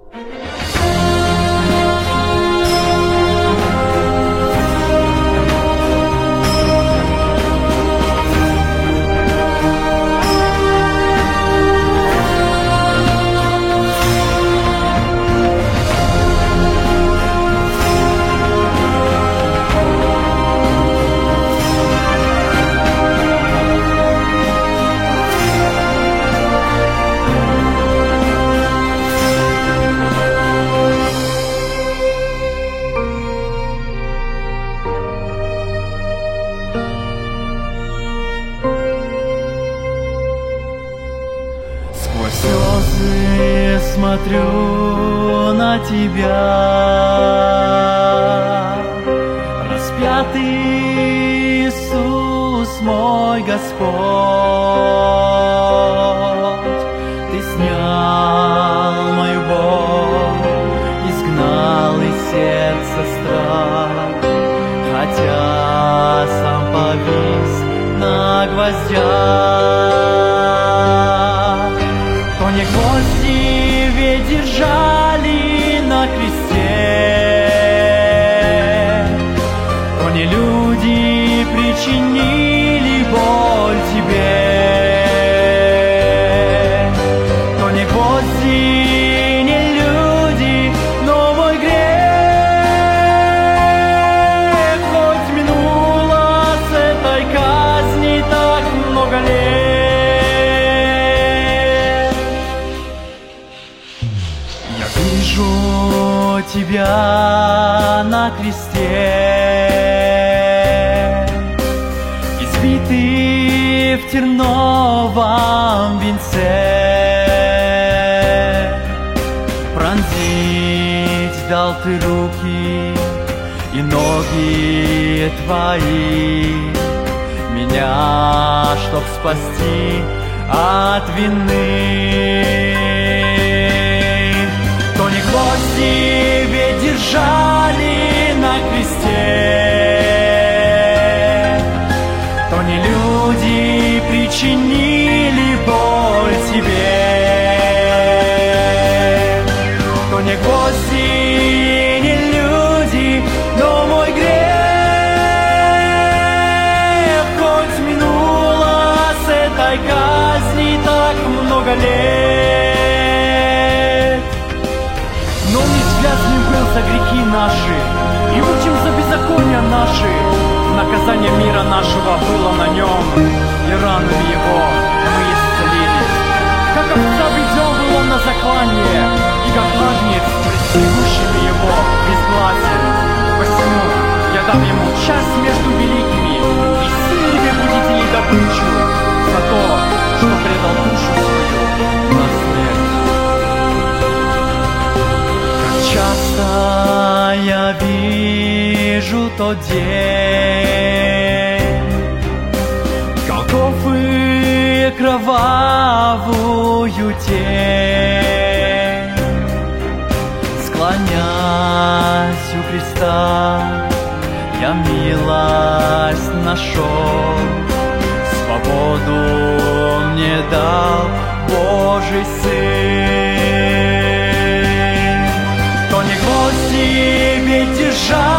Слезы смотрю на тебя, распятый Иисус мой Господь. Ты снял мою боль, изгнал из сердца страх, хотя сам повис на гвоздях. То не гвозди ведь держали на кресте, то не люди причинили боль тебе, то не гвозди, не люди, но мой грех. Хоть минуло с этой казни так много лет, вижу тебя на кресте, избитый в терновом венце. Пронзить дал ты руки и ноги твои, меня, чтоб спасти от вины. То не гвозди ведь держали на кресте, то не люди причинили боль тебе, то не гвозди, не люди, но мой грех. Хоть минуло с этой казни так много лет, но не связанным был за грехи наши и мучим за беззакония наши. Наказание мира нашего было на нем, и ранами его мы исцелились. Как овца веден был он на заклание, и как агнец пред стригущими его безгласен. Посему я дам ему часть между великими, и сильными будет ей добычу за то, что предал душу свою на смерть. Часто я вижу тот день Голгофы, кровавую тень. Склонясь у креста, я милость нашел, свободу мне дал Божий Сын. То не гвозди ведь держали